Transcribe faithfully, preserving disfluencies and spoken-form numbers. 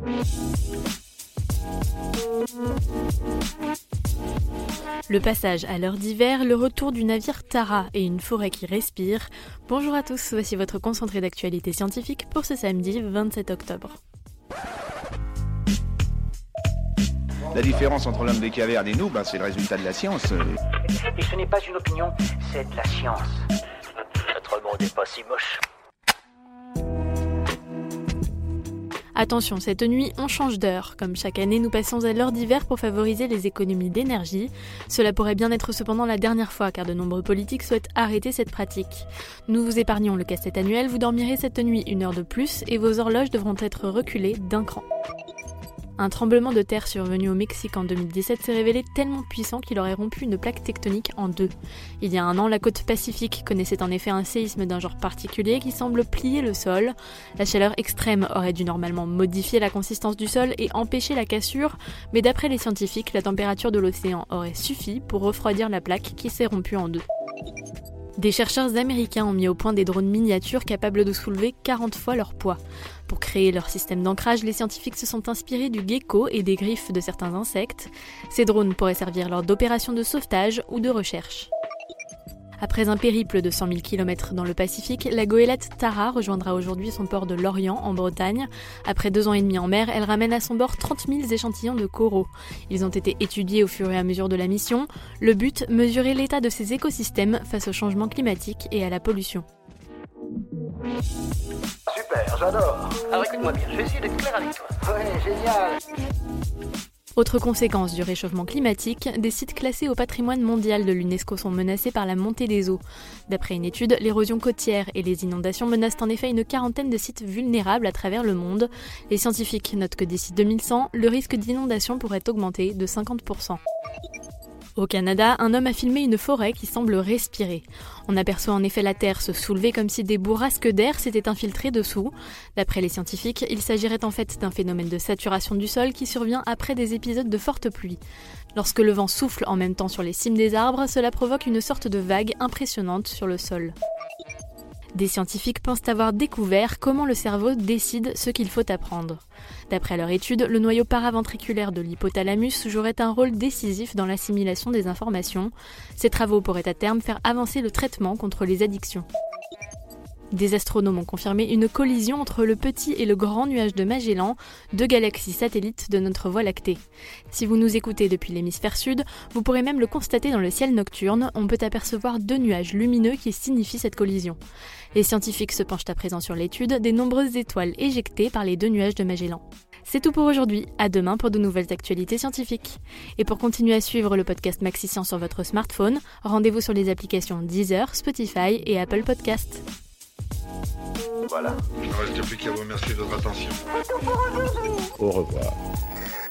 Le passage à l'heure d'hiver, le retour du navire Tara et une forêt qui respire. Bonjour à tous, voici votre concentré d'actualité scientifique pour ce samedi vingt-sept octobre. La différence entre l'homme des cavernes et nous, ben, c'est le résultat de la science. Et ce n'est pas une opinion, c'est de la science. Notre monde n'est pas si moche. Attention, cette nuit, on change d'heure. Comme chaque année, nous passons à l'heure d'hiver pour favoriser les économies d'énergie. Cela pourrait bien être cependant la dernière fois, car de nombreux politiques souhaitent arrêter cette pratique. Nous vous épargnons le casse-tête annuel, vous dormirez cette nuit une heure de plus et vos horloges devront être reculées d'un cran. Un tremblement de terre survenu au Mexique en deux mille dix-sept s'est révélé tellement puissant qu'il aurait rompu une plaque tectonique en deux. Il y a un an, la côte pacifique connaissait en effet un séisme d'un genre particulier qui semble plier le sol. La chaleur extrême aurait dû normalement modifier la consistance du sol et empêcher la cassure, mais d'après les scientifiques, la température de l'océan aurait suffi pour refroidir la plaque qui s'est rompue en deux. Des chercheurs américains ont mis au point des drones miniatures capables de soulever quarante fois leur poids. Pour créer leur système d'ancrage, les scientifiques se sont inspirés du gecko et des griffes de certains insectes. Ces drones pourraient servir lors d'opérations de sauvetage ou de recherche. Après un périple de cent mille kilomètres dans le Pacifique, la goélette Tara rejoindra aujourd'hui son port de Lorient, en Bretagne. Après deux ans et demi en mer, elle ramène à son bord trente mille échantillons de coraux. Ils ont été étudiés au fur et à mesure de la mission. Le but, mesurer l'état de ces écosystèmes face au changement climatique et à la pollution. Super, j'adore. Alors écoute-moi bien, je vais essayer d'être clair avec toi. Ouais, génial. Autre conséquence du réchauffement climatique, des sites classés au patrimoine mondial de l'UNESCO sont menacés par la montée des eaux. D'après une étude, l'érosion côtière et les inondations menacent en effet une quarantaine de sites vulnérables à travers le monde. Les scientifiques notent que d'ici deux mille cent, le risque d'inondation pourrait augmenter de cinquante pour cent. Au Canada, un homme a filmé une forêt qui semble respirer. On aperçoit en effet la terre se soulever comme si des bourrasques d'air s'étaient infiltrées dessous. D'après les scientifiques, il s'agirait en fait d'un phénomène de saturation du sol qui survient après des épisodes de fortes pluies. Lorsque le vent souffle en même temps sur les cimes des arbres, cela provoque une sorte de vague impressionnante sur le sol. Des scientifiques pensent avoir découvert comment le cerveau décide ce qu'il faut apprendre. D'après leur étude, le noyau paraventriculaire de l'hypothalamus jouerait un rôle décisif dans l'assimilation des informations. Ces travaux pourraient à terme faire avancer le traitement contre les addictions. Des astronomes ont confirmé une collision entre le petit et le grand nuage de Magellan, deux galaxies satellites de notre Voie lactée. Si vous nous écoutez depuis l'hémisphère sud, vous pourrez même le constater dans le ciel nocturne, on peut apercevoir deux nuages lumineux qui signifient cette collision. Les scientifiques se penchent à présent sur l'étude des nombreuses étoiles éjectées par les deux nuages de Magellan. C'est tout pour aujourd'hui, à demain pour de nouvelles actualités scientifiques. Et pour continuer à suivre le podcast MaxiScience sur votre smartphone, rendez-vous sur les applications Deezer, Spotify et Apple Podcasts. Voilà. Il ne reste plus qu'à vous remercier de votre attention. Au revoir.